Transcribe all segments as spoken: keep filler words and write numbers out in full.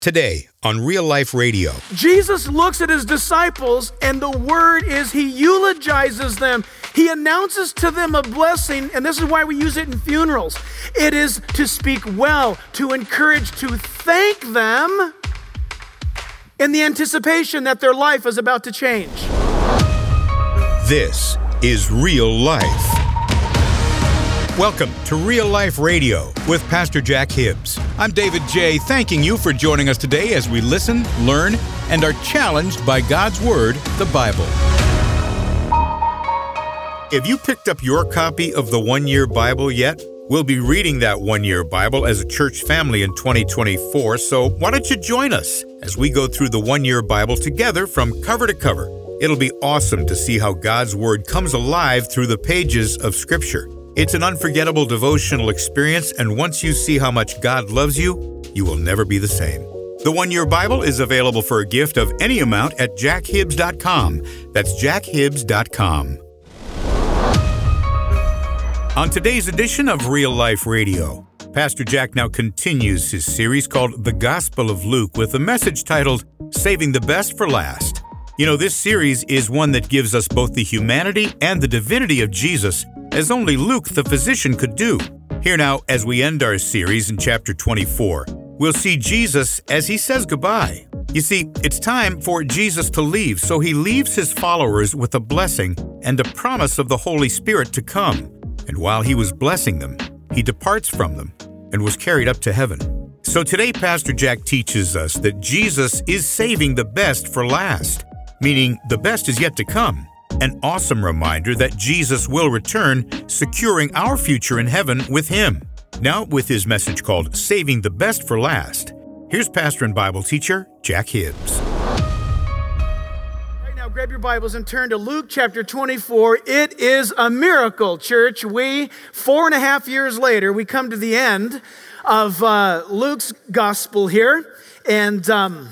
Today on Real Life Radio. Jesus looks at his disciples and the word is he eulogizes them. He announces to them a blessing, and this is why we use it in funerals. It is to speak well, to encourage, to thank them in the anticipation that their life is about to change. This is Real Life. Welcome to Real Life Radio with Pastor Jack Hibbs. I'm David J., thanking you for joining us today as we listen, learn, and are challenged by God's Word, the Bible. Have you picked up your copy of the One Year Bible yet? We'll be reading that One Year Bible as a church family in twenty twenty-four, so why don't you join us as we go through the One Year Bible together from cover to cover. It'll be awesome to see how God's Word comes alive through the pages of Scripture. It's an unforgettable devotional experience, and once you see how much God loves you, you will never be the same. The One Year Bible is available for a gift of any amount at jack hibbs dot com. That's jack hibbs dot com. On today's edition of Real Life Radio, Pastor Jack now continues his series called The Gospel of Luke with a message titled, Saving the Best for Last. You know, this series is one that gives us both the humanity and the divinity of Jesus, as only Luke the physician could do. Here now, as we end our series in chapter twenty-four, we'll see Jesus as he says goodbye. You see, it's time for Jesus to leave, so he leaves his followers with a blessing and a promise of the Holy Spirit to come. And while he was blessing them, he departs from them and was carried up to heaven. So today, Pastor Jack teaches us that Jesus is saving the best for last, meaning the best is yet to come. An awesome reminder that Jesus will return, securing our future in heaven with him. Now, with his message called Saving the Best for Last, here's pastor and Bible teacher, Jack Hibbs. Right now, grab your Bibles and turn to Luke chapter twenty-four. It is a miracle, church. We, four and a half years later, we come to the end of uh, Luke's gospel here. And, um,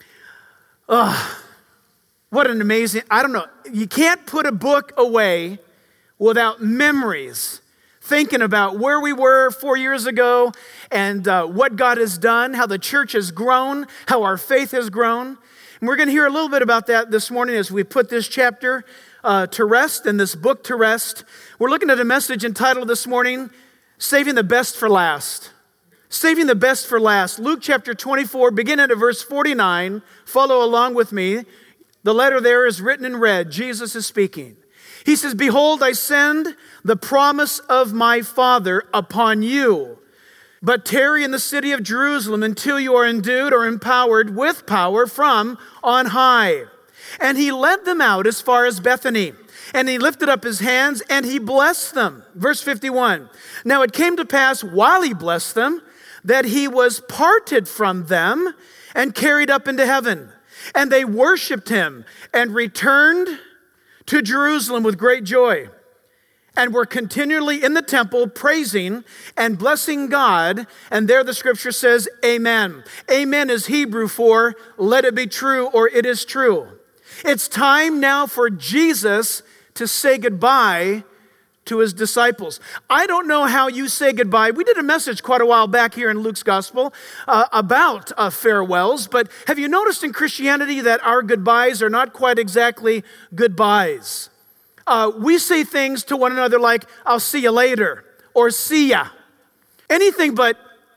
uh, what an amazing, I don't know, you can't put a book away without memories, thinking about where we were four years ago and uh, what God has done, how the church has grown, how our faith has grown. And we're going to hear a little bit about that this morning as we put this chapter uh, to rest and this book to rest. We're looking at a message entitled this morning, Saving the Best for Last. Saving the Best for Last. Luke chapter twenty-four, beginning at verse forty-nine. Follow along with me. The letter there is written in red. Jesus is speaking. He says, Behold, I send the promise of my Father upon you. But tarry in the city of Jerusalem until you are endued or empowered with power from on high. And he led them out as far as Bethany. And he lifted up his hands and he blessed them. Verse fifty-one. Now it came to pass while he blessed them that he was parted from them and carried up into heaven. And they worshiped him and returned to Jerusalem with great joy and were continually in the temple praising and blessing God. And there the scripture says, Amen. Amen is Hebrew for let it be true or it is true. It's time now for Jesus to say goodbye to his disciples. I don't know how you say goodbye. We did a message quite a while back here in Luke's gospel uh, about uh, farewells, but have you noticed in Christianity that our goodbyes are not quite exactly goodbyes? Uh, we say things to one another like, I'll see you later, or see ya. Anything but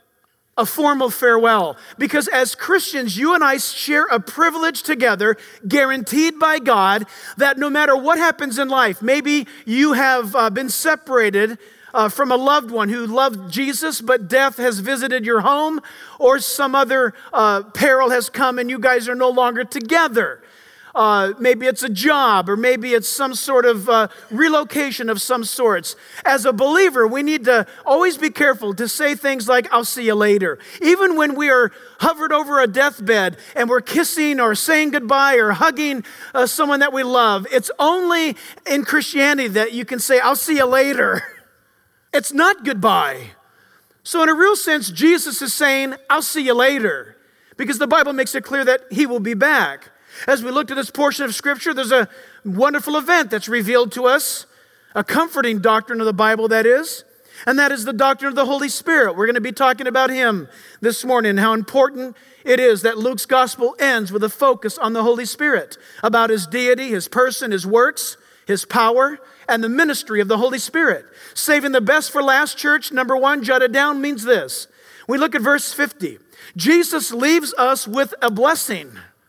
a formal farewell. Because as Christians, you and I share a privilege together, guaranteed by God, that no matter what happens in life, maybe you have uh, been separated uh, from a loved one who loved Jesus, but death has visited your home, or some other uh, peril has come and you guys are no longer together. Uh, maybe it's a job, or maybe it's some sort of uh, relocation of some sorts. As a believer, we need to always be careful to say things like, I'll see you later. Even when we are hovered over a deathbed and we're kissing or saying goodbye or hugging uh, someone that we love, it's only in Christianity that you can say, I'll see you later. It's not goodbye. So in a real sense, Jesus is saying, I'll see you later, because the Bible makes it clear that he will be back. As we looked at this portion of Scripture, there's a wonderful event that's revealed to us, a comforting doctrine of the Bible, that is. and that is the doctrine of the Holy Spirit. We're going to be talking about him this morning, how important it is that Luke's gospel ends with a focus on the Holy Spirit, about his deity, his person, his works, his power, and the ministry of the Holy Spirit. Saving the best for last, church, number one, jotted down, means this. We look at verse fifty. Jesus leaves us with a blessing.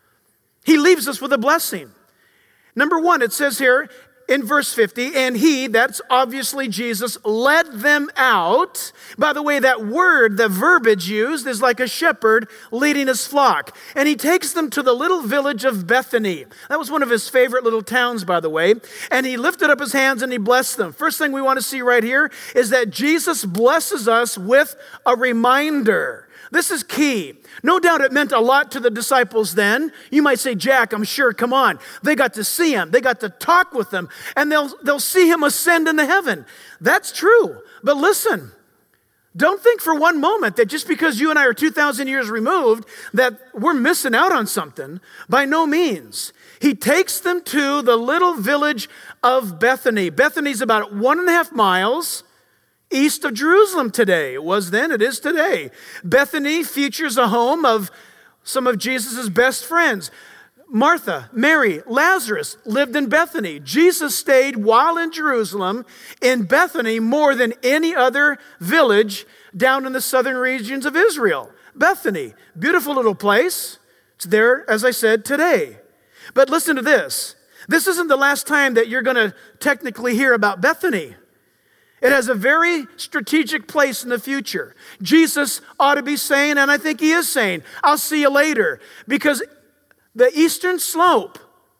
He leaves us with a blessing. Number one, it says here in verse fifty, and he, that's obviously Jesus, led them out. By the way, that word, the verbiage used, is like a shepherd leading his flock. And he takes them to the little village of Bethany. That was one of his favorite little towns, by the way. And he lifted up his hands and he blessed them. First thing we want to see right here is that Jesus blesses us with a reminder. This is key. No doubt it meant a lot to the disciples then. You might say, Jack, I'm sure, come on. They got to see him. They got to talk with him. And they'll, they'll see him ascend into heaven. That's true. But listen, don't think for one moment that just because you and I are two thousand years removed, that we're missing out on something. By no means. He takes them to the little village of Bethany. Bethany's about one and a half miles east of Jerusalem today. It was then, it is today. Bethany features a home of some of Jesus' best friends. Martha, Mary, Lazarus lived in Bethany. Jesus stayed while in Jerusalem in Bethany more than any other village down in the southern regions of Israel. Bethany, beautiful little place. It's there, as I said, today. But listen to this. This isn't the last time that you're going to technically hear about Bethany. It has a very strategic place in the future. Jesus ought to be saying, and I think he is saying, I'll see you later. Because the eastern slope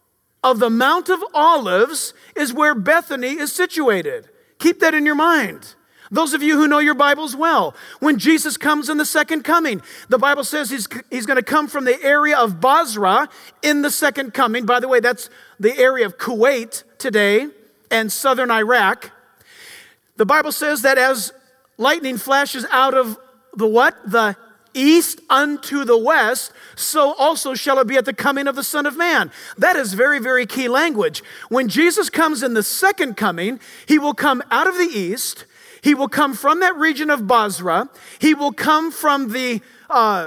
of the Mount of Olives is where Bethany is situated. Keep that in your mind. Those of you who know your Bibles well, when Jesus comes in the second coming, the Bible says he's, he's going to come from the area of Basra in the second coming. By the way, that's the area of Kuwait today and southern Iraq. The Bible says that as lightning flashes out of the what? The east unto the west, so also shall it be at the coming of the Son of Man. That is very, very key language. When Jesus comes in the second coming, he will come out of the east. He will come from that region of Basra. He will come from the uh,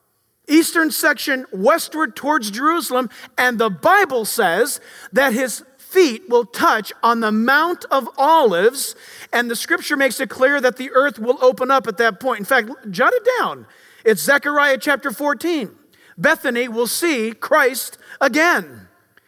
eastern section westward towards Jerusalem. And the Bible says that his feet will touch on the Mount of Olives, and the scripture makes it clear that the earth will open up at that point. In fact, jot it down. It's Zechariah chapter fourteen. Bethany will see Christ again.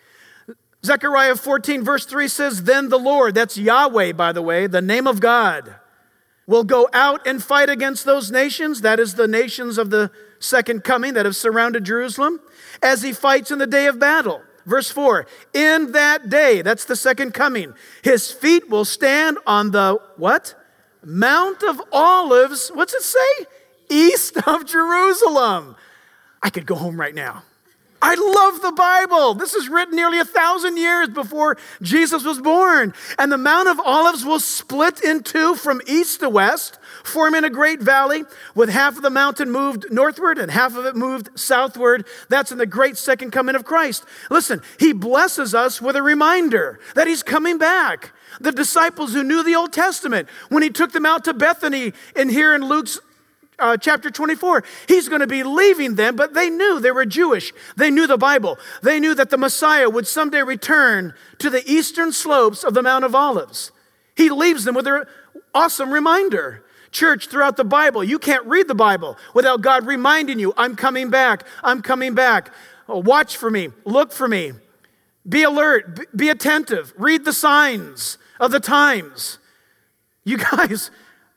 Zechariah fourteen verse three says, then the Lord, that's Yahweh, by the way, the name of God, will go out and fight against those nations, that is the nations of the second coming that have surrounded Jerusalem, as he fights in the day of battle. Verse four, in that day, that's the second coming, his feet will stand on the, what? Mount of Olives, what's it say? East of Jerusalem. I could go home right now. I love the Bible. This is written nearly a thousand years before Jesus was born. And the Mount of Olives will split in two from east to west, forming a great valley with half of the mountain moved northward and half of it moved southward. That's in the great second coming of Christ. Listen, he blesses us with a reminder that he's coming back. The disciples who knew the Old Testament, when he took them out to Bethany and here in Luke's Uh, chapter twenty-four, he's going to be leaving them, but they knew they were Jewish. They knew the Bible. They knew that the Messiah would someday return to the eastern slopes of the Mount of Olives. He leaves them with an awesome reminder. Church, throughout the Bible, you can't read the Bible without God reminding you, I'm coming back, I'm coming back. Oh, watch for me, look for me. Be alert, be attentive, read the signs of the times. You guys,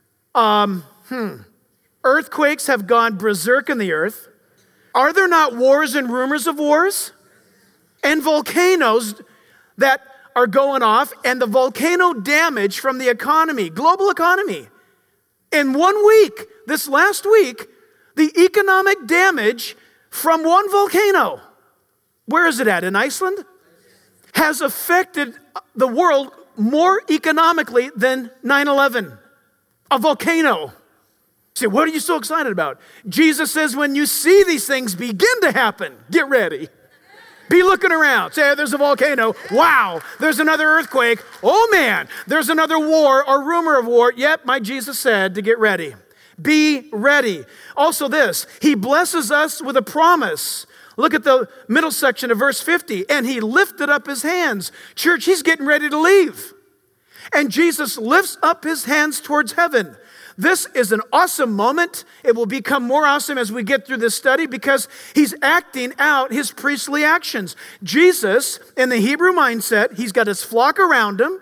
um, hmm. Earthquakes have gone berserk in the earth. Are there not wars and rumors of wars? And volcanoes that are going off, and the volcano damage from the economy, global economy. In one week, this last week, the economic damage from one volcano, where is it at, in Iceland? Has affected the world more economically than nine eleven. A volcano. Say, what are you so excited about? Jesus says, when you see these things begin to happen, get ready. Be looking around. Say, there's a volcano. Wow, there's another earthquake. Oh man, there's another war or rumor of war. Yep, my Jesus said to get ready. Be ready. Also this, he blesses us with a promise. Look at the middle section of verse fifty. And he lifted up his hands. Church, he's getting ready to leave. And Jesus lifts up his hands towards heaven. This is an awesome moment. It will become more awesome as we get through this study because he's acting out his priestly actions. Jesus, in the Hebrew mindset, he's got his flock around him.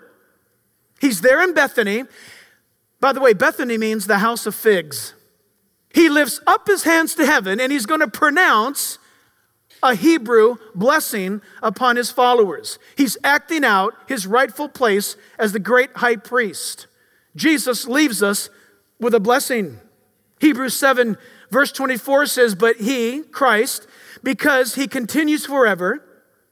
He's there in Bethany. By the way, Bethany means the house of figs. He lifts up his hands to heaven and he's going to pronounce a Hebrew blessing upon his followers. He's acting out his rightful place as the great high priest. Jesus leaves us with a blessing. Hebrews seven verse twenty-four says, but he, Christ, because he continues forever,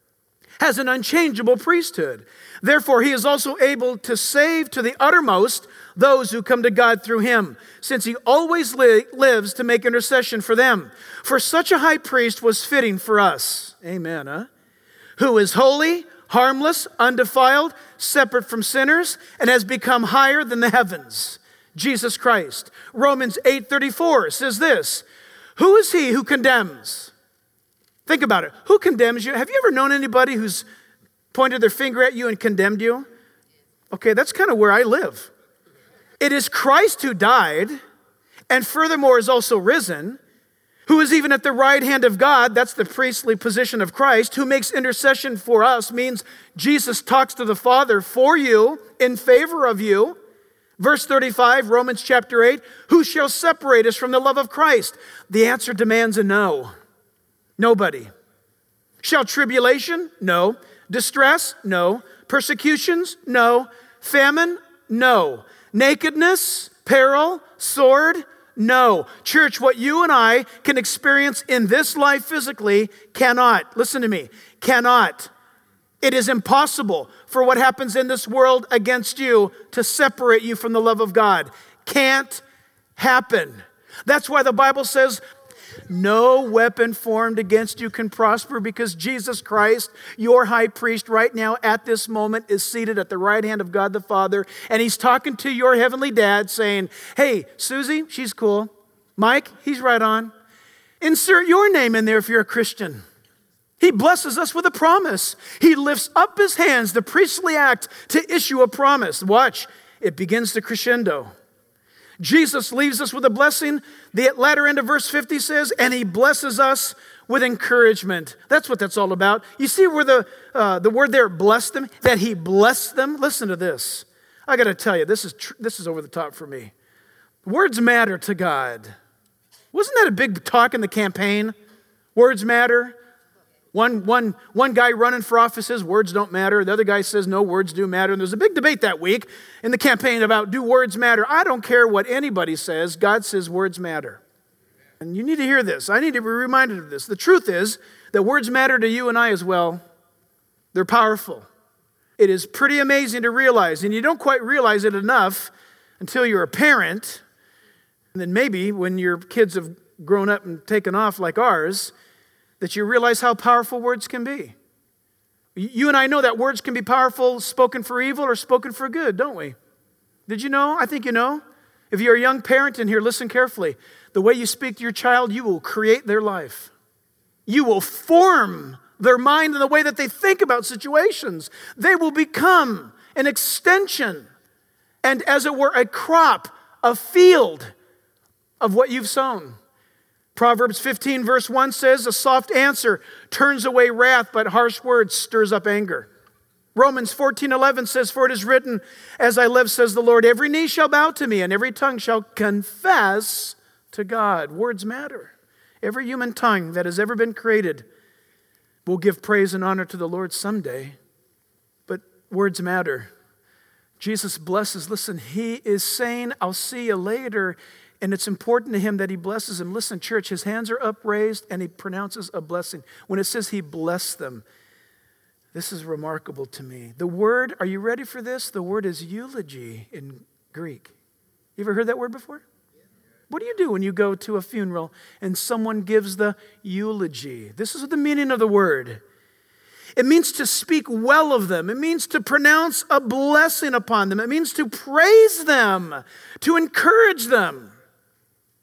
has an unchangeable priesthood. Therefore, he is also able to save to the uttermost those who come to God through him, since he always li- lives to make intercession for them. For such a high priest was fitting for us. Amen, huh? Who is holy, harmless, undefiled, separate from sinners, and has become higher than the heavens. Jesus Christ. Romans eight thirty-four says this, who is he who condemns? Think about it. Who condemns you? Have you ever known anybody who's pointed their finger at you and condemned you? Okay, that's kind of where I live. It is Christ who died, and furthermore is also risen, who is even at the right hand of God, that's the priestly position of Christ, who makes intercession for us, means Jesus talks to the Father for you, in favor of you. Verse thirty-five, Romans chapter eight, who shall separate us from the love of Christ? The answer demands a no. Nobody. Shall tribulation? No. Distress? No. Persecutions? No. Famine? No. Nakedness? Peril? Sword? No. Church, what you and I can experience in this life physically cannot, listen to me, cannot. It is impossible for what happens in this world against you to separate you from the love of God. Can't happen. That's why the Bible says, no weapon formed against you can prosper, because Jesus Christ, your high priest right now at this moment, is seated at the right hand of God the Father, and he's talking to your heavenly dad saying, hey, Susie, she's cool. Mike, he's right on. Insert your name in there if you're a Christian. He blesses us with a promise. He lifts up his hands, the priestly act, to issue a promise. Watch, it begins to crescendo. Jesus leaves us with a blessing. The latter end of verse fifty says, and he blesses us with encouragement. That's what that's all about. You see where the, uh, the word there, bless them, that he blessed them? Listen to this. I got to tell you, this is, tr- this is over the top for me. Words matter to God. Wasn't that a big talk in the campaign? Words matter. One, one, one guy running for office says words don't matter. The other guy says no, words do matter. And there's a big debate that week in the campaign about do words matter. I don't care what anybody says. God says words matter. And you need to hear this. I need to be reminded of this. The truth is that words matter to you and I as well. They're powerful. It is pretty amazing to realize, and you don't quite realize it enough until you're a parent. And then maybe when your kids have grown up and taken off like ours, that you realize how powerful words can be. You and I know that words can be powerful, spoken for evil or spoken for good, don't we? Did you know? I think you know. If you're a young parent in here, listen carefully. The way you speak to your child, you will create their life. You will form their mind in the way that they think about situations. They will become an extension and, as it were, a crop, a field of what you've sown. Proverbs fifteen verse one says, a soft answer turns away wrath, but harsh words stirs up anger. Romans fourteen eleven says, for it is written, as I live, says the Lord, every knee shall bow to me, and every tongue shall confess to God. Words matter. Every human tongue that has ever been created will give praise and honor to the Lord someday. But words matter. Jesus blesses. Listen, he is saying, I'll see you later. And it's important to him that he blesses him. Listen, church, his hands are upraised and he pronounces a blessing. When it says he blessed them, this is remarkable to me. The word, are you ready for this? The word is eulogy in Greek. You ever heard that word before? What do you do when you go to a funeral and someone gives the eulogy? This is the meaning of the word. It means to speak well of them. It means to pronounce a blessing upon them. It means to praise them, to encourage them.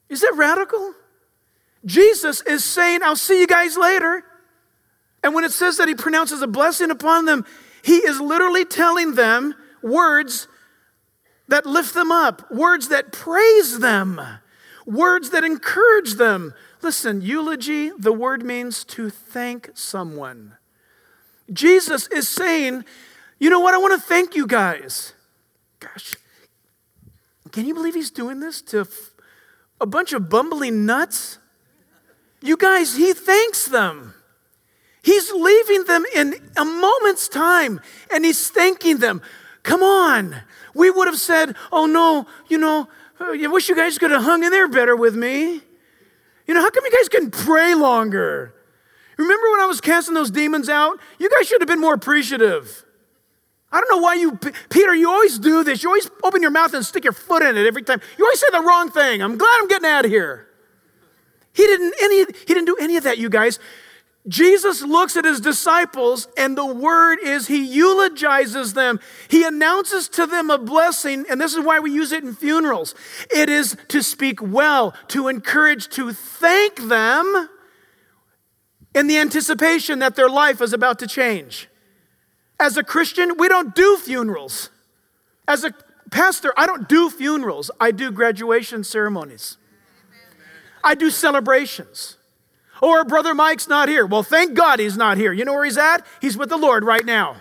Is that radical? Jesus is saying, I'll see you guys later. And when it says that he pronounces a blessing upon them, he is literally telling them words that lift them up, words that praise them, words that encourage them. Listen, eulogy, the word means to thank someone. Jesus is saying, you know what, I want to thank you guys. Gosh, can you believe he's doing this to a bunch of bumbling nuts? You guys, he thanks them. He's leaving them in a moment's time, and he's thanking them. Come on. We would have said, oh no, you know, I wish you guys could have hung in there better with me. You know, how come you guys couldn't pray longer? Remember when I was casting those demons out? You guys should have been more appreciative. I don't know why you, Peter, you always do this. You always open your mouth and stick your foot in it every time. You always say the wrong thing. I'm glad I'm getting out of here. He didn't, any, he didn't do any of that, you guys. Jesus looks at his disciples, and the word is he eulogizes them. He announces to them a blessing, and this is why we use it in funerals. It is to speak well, to encourage, to thank them in the anticipation that their life is about to change. As a Christian, we don't do funerals. As a pastor, I don't do funerals. I do graduation ceremonies. I do celebrations. Or Brother Mike's not here. Well, thank God he's not here. You know where he's at? He's with the Lord right now.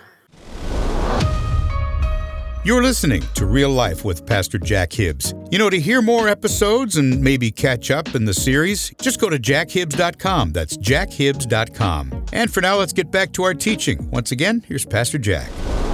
You're listening to Real Life with Pastor Jack Hibbs. You know, to hear more episodes and maybe catch up in the series, just go to jack hibbs dot com. That's jack hibbs dot com. And for now, let's get back to our teaching. Once again, here's Pastor Jack.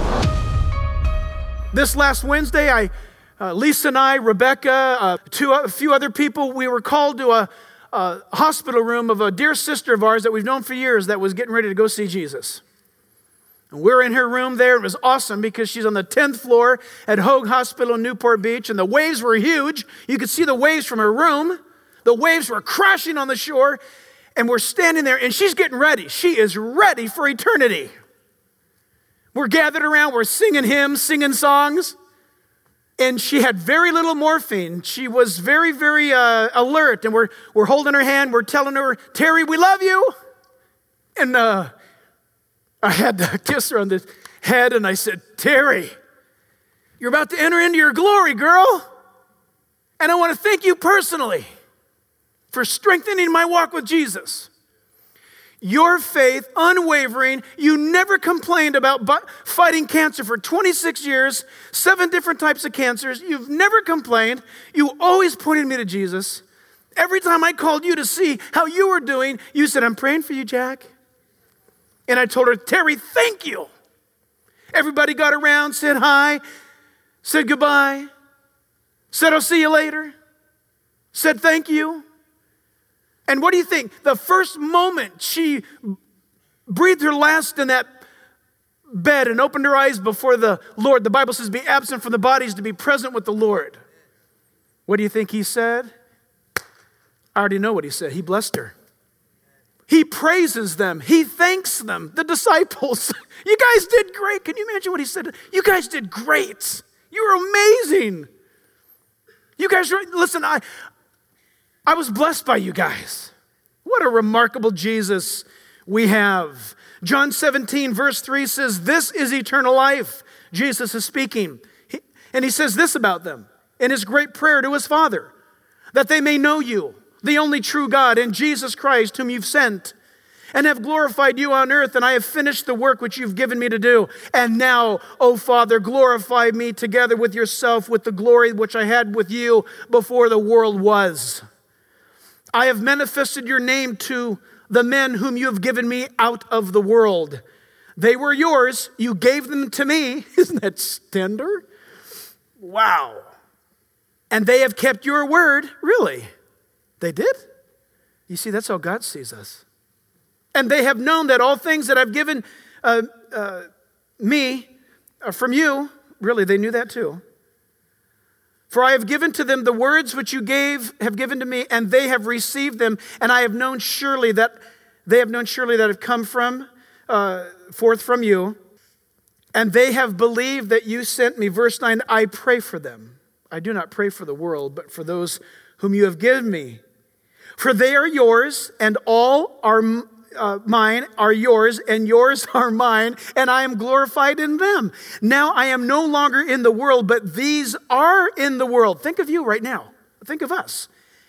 This last Wednesday, I, uh, Lisa and I, Rebecca, uh, two, a few other people, we were called to a Uh, hospital room of a dear sister of ours that we've known for years that was getting ready to go see Jesus. And we're in her room there. It was awesome because she's on the tenth floor at Hoag Hospital in Newport Beach, and the waves were huge. You could see the waves from her room. The waves were crashing on the shore, and we're standing there, and she's getting ready. She is ready for eternity. We're gathered around. We're singing hymns, singing songs. And she had very little morphine. She was very, very uh, alert. And we're, we're holding her hand. We're telling her, Terry, we love you. And uh, I had to kiss her on the head. And I said, Terry, you're about to enter into your glory, girl. And I want to thank you personally for strengthening my walk with Jesus. Your faith, unwavering, you never complained about fighting cancer for twenty-six years, seven different types of cancers. You've never complained. You always pointed me to Jesus. Every time I called you to see how you were doing, you said, I'm praying for you, Jack. And I told her, Terry, thank you. Everybody got around, said hi, said goodbye, said I'll see you later, said thank you. And what do you think? The first moment she breathed her last in that bed and opened her eyes before the Lord, the Bible says, be absent from the bodies to be present with the Lord. What do you think he said? I already know what he said. He blessed her. He praises them. He thanks them, the disciples. You guys did great. Can you imagine what he said? You guys did great. You were amazing. You guys, were, listen, I... I was blessed by you guys. What a remarkable Jesus we have. John seventeen, verse three says, this is eternal life. Jesus is speaking. He, and he says this about them in his great prayer to his Father, that they may know you, the only true God, and Jesus Christ, whom you've sent, and have glorified you on earth, and I have finished the work which you've given me to do. And now, O Father, glorify me together with yourself with the glory which I had with you before the world was. I have manifested your name to the men whom you have given me out of the world. They were yours. You gave them to me. Isn't that tender? Wow. And they have kept your word. Really? They did? You see, that's how God sees us. And they have known that all things that I've given uh, uh, me are from you. Really, they knew that too. For I have given to them the words which you gave, have given to me, and they have received them, and I have known surely that they have known surely that have come from uh, forth from you, and they have believed that you sent me. Verse nine, I pray for them. I do not pray for the world, but for those whom you have given me. For they are yours, and all are uh, mine are yours, and yours are mine, and I am glorified in them. Now I am no longer in the world, but these are in the world. Think of you right now. Think of us.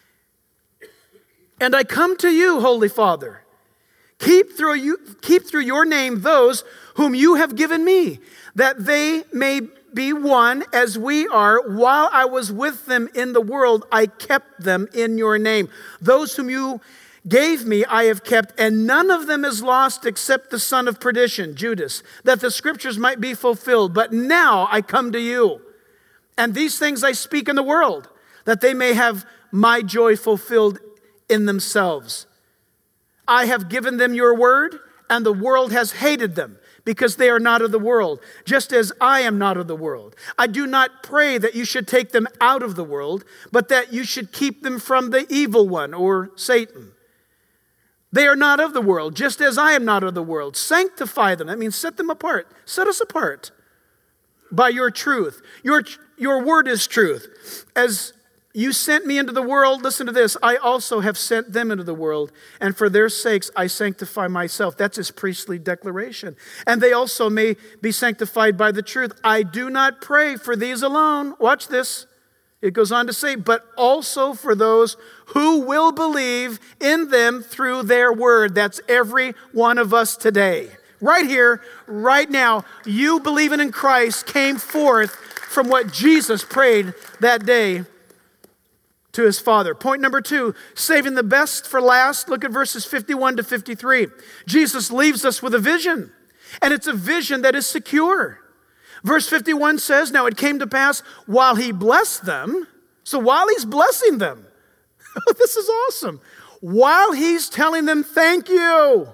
And I come to you, Holy Father. Keep through you, keep through your name those whom you have given me, that they may be one as we are. While I was with them in the world, I kept them in your name. Those whom you gave me, I have kept, and none of them is lost except the son of perdition, Judas, that the scriptures might be fulfilled. But now I come to you, and these things I speak in the world, that they may have my joy fulfilled in themselves. I have given them your word, and the world has hated them, because they are not of the world, just as I am not of the world. I do not pray that you should take them out of the world, but that you should keep them from the evil one, or Satan. They are not of the world, just as I am not of the world. Sanctify them. That means set them apart. Set us apart by your truth. Your, your word is truth. As you sent me into the world, listen to this, I also have sent them into the world, and for their sakes I sanctify myself. That's his priestly declaration. And they also may be sanctified by the truth. I do not pray for these alone. Watch this. It goes on to say, but also for those who will believe in them through their word. That's every one of us today. Right here, right now, you believing in Christ came forth from what Jesus prayed that day to his Father. Point number two, saving the best for last. Look at verses fifty-one to fifty-three. Jesus leaves us with a vision, and it's a vision that is secure. Verse fifty-one says, now it came to pass while he blessed them. So while he's blessing them, this is awesome. While he's telling them thank you,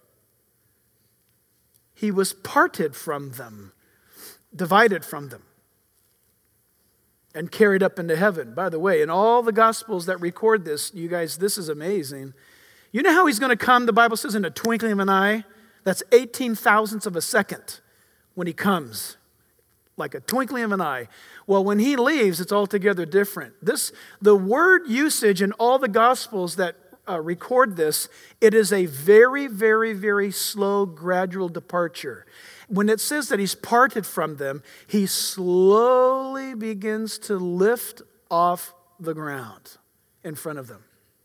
he was parted from them, divided from them, and carried up into heaven. By the way, in all the Gospels that record this, you guys, this is amazing. You know how he's going to come, the Bible says, in a twinkling of an eye? That's eighteen thousandths of a second when he comes, like a twinkling of an eye. Well, when he leaves, it's altogether different. This, the word usage in all the Gospels that uh, record this, it is a very, very, very slow, gradual departure. When it says that he's parted from them, he slowly begins to lift off the ground in front of them.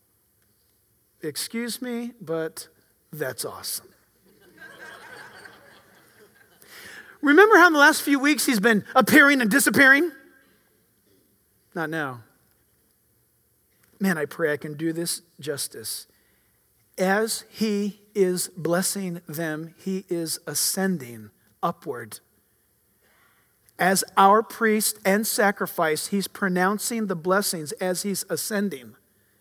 Excuse me, but that's awesome. Remember how in the last few weeks he's been appearing and disappearing? Not now. Man, I pray I can do this justice. As he is blessing them, he is ascending upward. As our priest and sacrifice, he's pronouncing the blessings as he's ascending.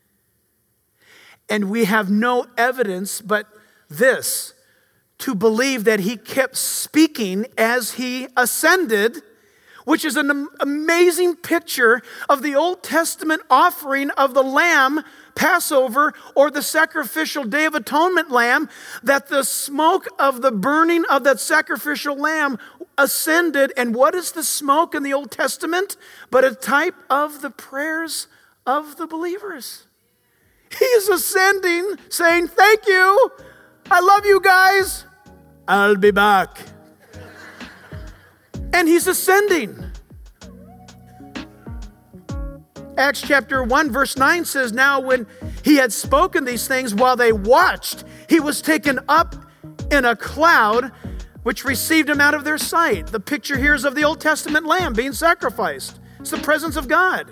And we have no evidence but this, to believe that he kept speaking as he ascended, which is an amazing picture of the Old Testament offering of the lamb, Passover, or the sacrificial Day of Atonement lamb, that the smoke of the burning of that sacrificial lamb ascended. And what is the smoke in the Old Testament? But a type of the prayers of the believers. He is ascending, saying, thank you, I love you guys, I'll be back. And he's ascending. Acts chapter one verse nine says, now when he had spoken these things while they watched, he was taken up in a cloud which received him out of their sight. The picture here is of the Old Testament lamb being sacrificed. It's the presence of God.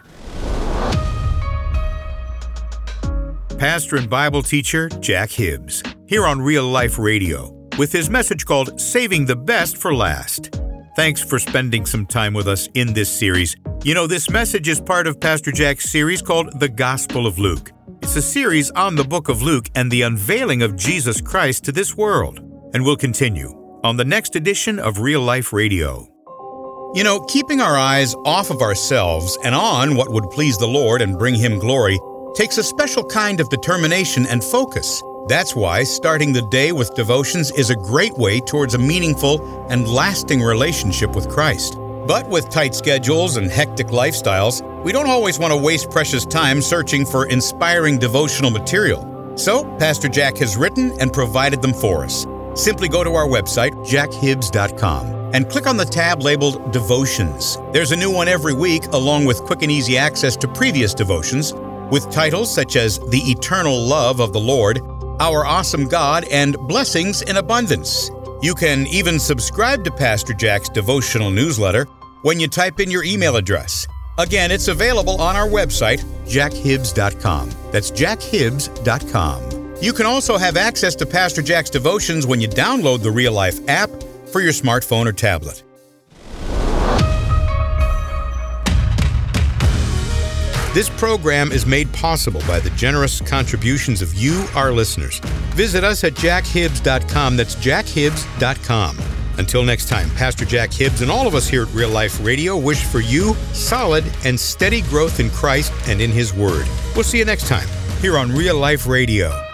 Pastor and Bible teacher Jack Hibbs, here on Real Life Radio, with his message called Saving the Best for Last. Thanks for spending some time with us in this series. You know, this message is part of Pastor Jack's series called The Gospel of Luke. It's a series on the book of Luke and the unveiling of Jesus Christ to this world. And we'll continue on the next edition of Real Life Radio. You know, keeping our eyes off of ourselves and on what would please the Lord and bring Him glory takes a special kind of determination and focus. That's why starting the day with devotions is a great way towards a meaningful and lasting relationship with Christ. But with tight schedules and hectic lifestyles, We don't always want to waste precious time searching for inspiring devotional material. So, Pastor Jack has written and provided them for us. Simply go to our website, jack hibbs dot com, and click on the tab labeled Devotions. There's a new one every week, along with quick and easy access to previous devotions, with titles such as The Eternal Love of the Lord, Our Awesome God, and Blessings in Abundance. You can even subscribe to Pastor Jack's devotional newsletter when you type in your email address. Again, it's available on our website, jack hibbs dot com. That's jack hibbs dot com. You can also have access to Pastor Jack's devotions when you download the Real Life app for your smartphone or tablet. This program is made possible by the generous contributions of you, our listeners. Visit us at jack hibbs dot com. That's jack hibbs dot com. Until next time, Pastor Jack Hibbs and all of us here at Real Life Radio wish for you solid and steady growth in Christ and in His Word. We'll see you next time here on Real Life Radio.